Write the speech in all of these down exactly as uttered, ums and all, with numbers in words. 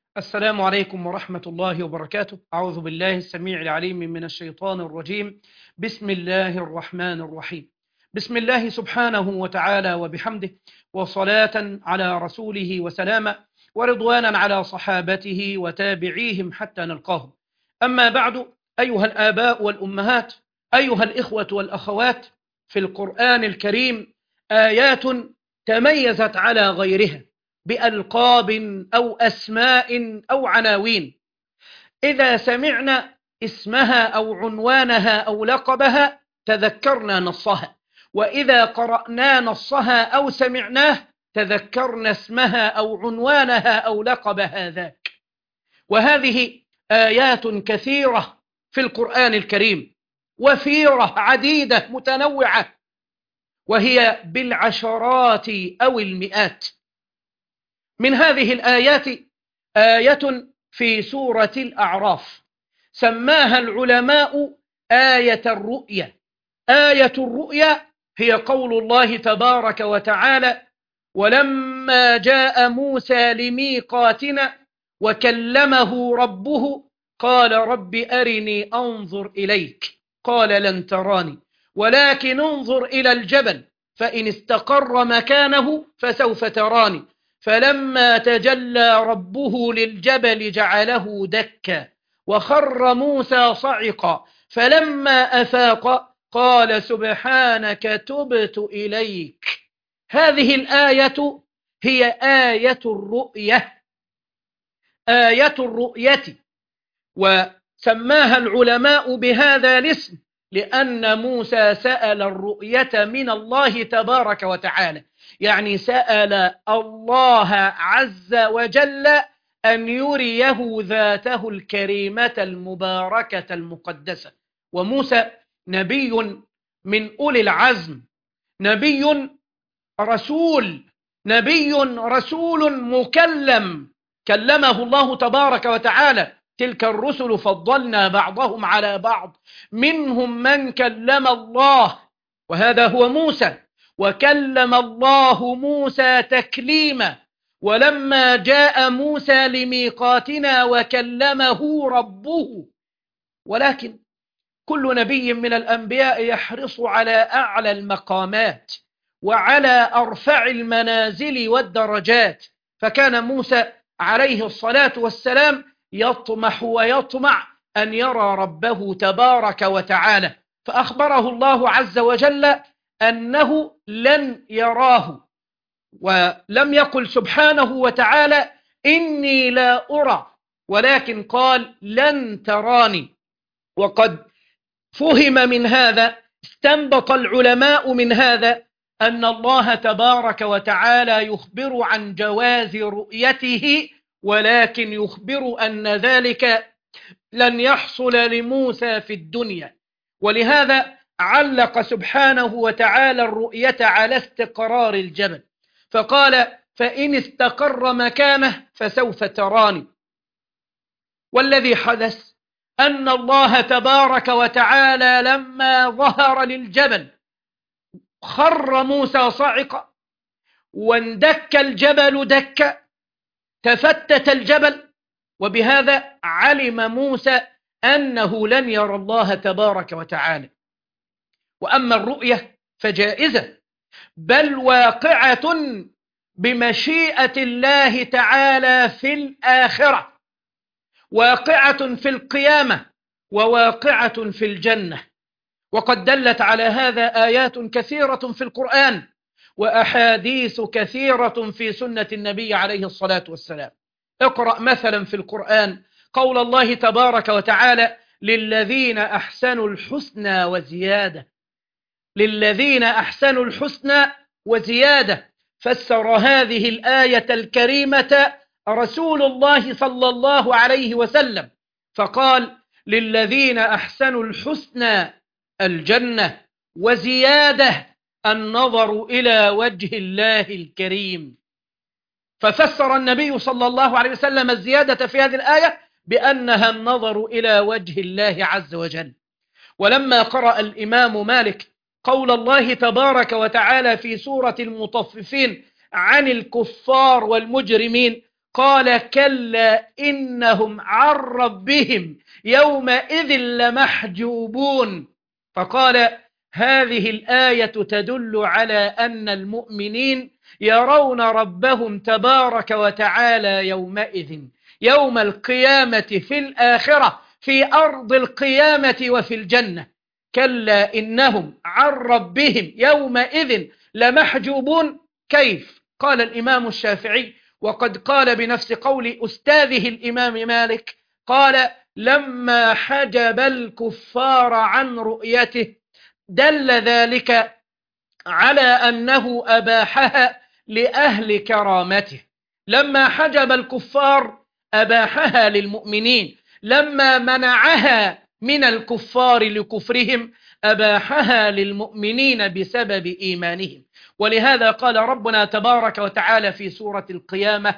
السلام عليكم ورحمة الله وبركاته. أعوذ بالله السميع العليم من الشيطان الرجيم. بسم الله الرحمن الرحيم. بسم الله سبحانه وتعالى وبحمده، وصلاة على رسوله وسلاما، ورضوانا على صحابته وتابعيهم حتى نلقاهم. أما بعد، أيها الآباء والأمهات، أيها الإخوة والأخوات، في القرآن الكريم آيات تميزت على غيرها بألقاب أو أسماء أو عناوين. إذا سمعنا اسمها أو عنوانها أو لقبها تذكرنا نصها، وإذا قرأنا نصها أو سمعناه تذكرنا اسمها أو عنوانها أو لقب هذاك. وهذه آيات كثيرة في القرآن الكريم، وفيرة عديدة متنوعة، وهي بالعشرات أو المئات. من هذه الآيات آية في سورة الأعراف سماها العلماء آية الرؤيا. آية الرؤيا هي قول الله تبارك وتعالى: ولما جاء موسى لميقاتنا وكلمه ربه قال رب أرني أنظر إليك قال لن تراني ولكن انظر إلى الجبل فإن استقر مكانه فسوف تراني فلما تجلى ربه للجبل جعله دكا وخر موسى صعقا فلما أفاق قال سبحانك تبت إليك. هذه الآية هي آية الرؤية، آية الرؤية، وسماها العلماء بهذا الاسم لأن موسى سأل الرؤية من الله تبارك وتعالى، يعني سأل الله عز وجل أن يريه ذاته الكريمة المباركة المقدسة. وموسى نبي من أولي العزم، نبي رسول، نبي رسول مكلم، كلمه الله تبارك وتعالى. تلك الرسل فضلنا بعضهم على بعض، منهم من كلم الله، وهذا هو موسى. وكلم الله موسى تكليما. ولما جاء موسى لميقاتنا وكلمه ربه. ولكن كل نبي من الأنبياء يحرص على أعلى المقامات وعلى أرفع المنازل والدرجات، فكان موسى عليه الصلاة والسلام يطمح ويطمع أن يرى ربه تبارك وتعالى، فأخبره الله عز وجل أنه لن يراه، ولم يقل سبحانه وتعالى إني لا أرى، ولكن قال لن تراني. وقد فهم من هذا، استنبط العلماء من هذا، أن الله تبارك وتعالى يخبر عن جواز رؤيته، ولكن يخبر أن ذلك لن يحصل لموسى في الدنيا. ولهذا علق سبحانه وتعالى الرؤية على استقرار الجبل، فقال فإن استقر مكانه فسوف تراني. والذي حدث أن الله تبارك وتعالى لما ظهر للجبل خر موسى صعقا، واندك الجبل دكا، تفتت الجبل، وبهذا علم موسى أنه لن يرى الله تبارك وتعالى. وأما الرؤية فجائزة، بل واقعة بمشيئة الله تعالى في الآخرة، واقعة في القيامة، وواقعة في الجنة. وقد دلت على هذا آيات كثيرة في القرآن، وأحاديث كثيرة في سنة النبي عليه الصلاة والسلام. اقرأ مثلا في القرآن قول الله تبارك وتعالى: للذين أحسنوا الحسنى وزيادة. للذين أحسنوا الحسنى وزيادة. فسر هذه الآية الكريمة رسول الله صلى الله عليه وسلم، فقال: للذين أحسنوا الحسنى الجنة، وزيادة النظر إلى وجه الله الكريم. ففسر النبي صلى الله عليه وسلم الزيادة في هذه الآية بأنها النظر إلى وجه الله عز وجل. ولما قرأ الإمام مالك قول الله تبارك وتعالى في سورة المطففين عن الكفار والمجرمين قال كلا إنهم عن ربهم يومئذ لمحجوبون. فقال هذه الآية تدل على أن المؤمنين يرون ربهم تبارك وتعالى يومئذ، يوم القيامة، في الآخرة، في أرض القيامة وفي الجنة. كلا إنهم عن ربهم يومئذ لمحجوبون. كيف؟ قال الإمام الشافعي، وقد قال بنفس قول أستاذه الإمام مالك، قال لما حجب الكفار عن رؤيته دل ذلك على أنه أباحها لأهل كرامته. لما حجب الكفار أباحها للمؤمنين، لما منعها من الكفار لكفرهم أباحها للمؤمنين بسبب إيمانهم. ولهذا قال ربنا تبارك وتعالى في سورة القيامة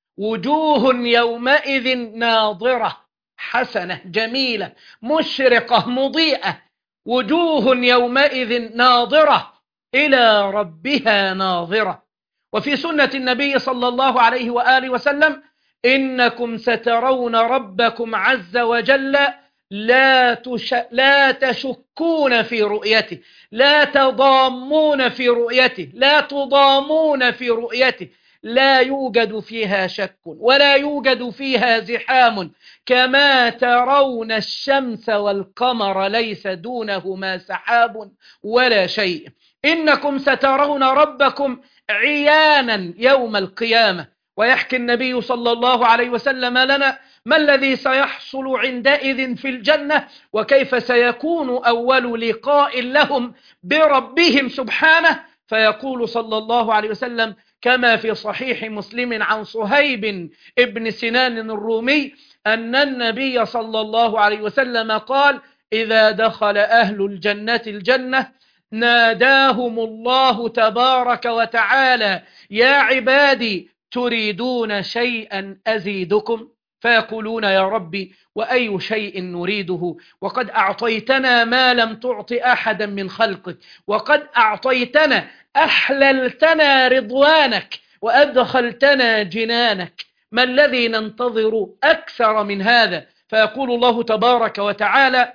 وجوه يومئذ ناظرة، حسنة جميلة مشرقة مضيئة، وجوه يومئذ ناظرة إلى ربها ناظرة. وفي سنة النبي صلى الله عليه وآله وسلم إنكم سترون ربكم عز وجل لا, تش... لا تشكون في رؤيته، لا تضامون في رؤيته، لا تضامون في رؤيته، لا يوجد فيها شك ولا يوجد فيها زحام، كما ترون الشمس والقمر ليس دونهما سحاب ولا شيء. إنكم سترون ربكم عيانا يوم القيامة. ويحكي النبي صلى الله عليه وسلم لنا ما الذي سيحصل عندئذ في الجنة، وكيف سيكون أول لقاء لهم بربهم سبحانه. فيقول صلى الله عليه وسلم كما في صحيح مسلم عن صهيب ابن سنان الرومي أن النبي صلى الله عليه وسلم قال إذا دخل أهل الجنة الجنة ناداهم الله تبارك وتعالى يا عبادي تريدون شيئا أزيدكم؟ فيقولون يا ربي وأي شيء نريده، وقد أعطيتنا ما لم تعط أحدا من خلقك، وقد أعطيتنا أحللتنا رضوانك وأدخلتنا جنانك، ما الذي ننتظر أكثر من هذا؟ فيقول الله تبارك وتعالى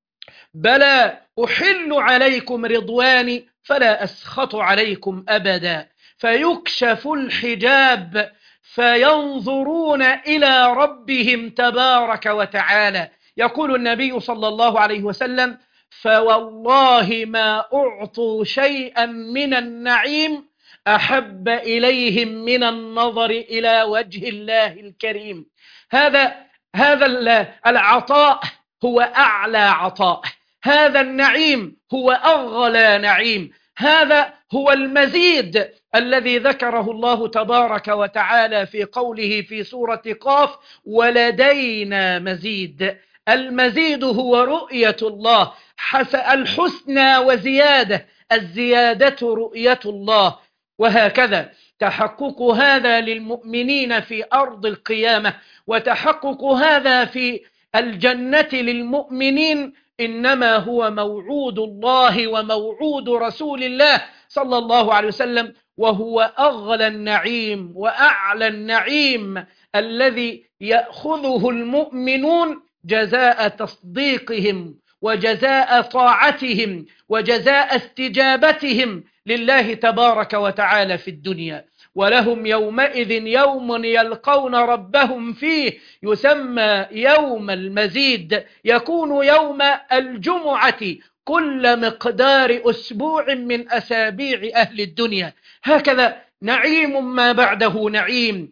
بلى أحل عليكم رضواني فلا أسخط عليكم أبدا. فيكشف الحجاب فينظرون إلى ربهم تبارك وتعالى. يقول النبي صلى الله عليه وسلم فوالله ما أعطوا شيئا من النعيم أحب إليهم من النظر إلى وجه الله الكريم. هذا هذا العطاء هو أعلى عطاء، هذا النعيم هو أغلى نعيم، هذا هو المزيد الذي ذكره الله تبارك وتعالى في قوله في سورة قاف ولدينا مزيد. المزيد هو رؤية الله، الحسنى وزيادة، الزيادة رؤية الله. وهكذا تحقق هذا للمؤمنين في أرض القيامة، وتحقق هذا في الجنة للمؤمنين إنما هو موعود الله وموعود رسول الله صلى الله عليه وسلم، وهو أغلى النعيم وأعلى النعيم الذي يأخذه المؤمنون جزاء تصديقهم وجزاء طاعتهم وجزاء استجابتهم لله تبارك وتعالى في الدنيا. ولهم يومئذ يوم يلقون ربهم فيه يسمى يوم المزيد، يكون يوم الجمعة كل مقدار أسبوع من أسابيع أهل الدنيا. هكذا نعيم ما بعده نعيم،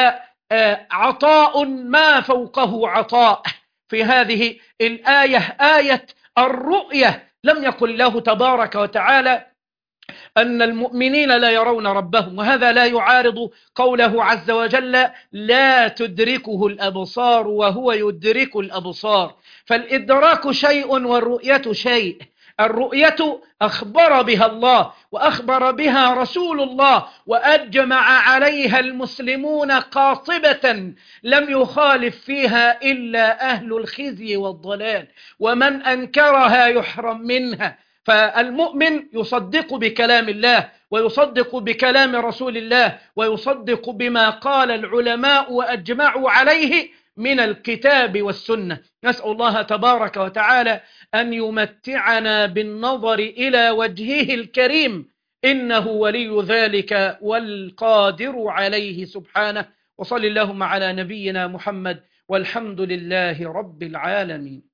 وعطاء ما فوقه عطاء. في هذه الآية آية الرؤية لم يقل الله تبارك وتعالى أن المؤمنين لا يرون ربهم، وهذا لا يعارض قوله عز وجل لا تدركه الأبصار وهو يدرك الأبصار. فالإدراك شيء والرؤية شيء. الرؤية أخبر بها الله وأخبر بها رسول الله وأجمع عليها المسلمون قاطبة، لم يخالف فيها إلا أهل الخزي والضلال، ومن أنكرها يحرم منها. فالمؤمن يصدق بكلام الله ويصدق بكلام رسول الله ويصدق بما قال العلماء وأجمعوا عليه من الكتاب والسنة. نسأل الله تبارك وتعالى أن يمتعنا بالنظر إلى وجهه الكريم، إنه ولي ذلك والقادر عليه سبحانه. وصل اللهم على نبينا محمد والحمد لله رب العالمين.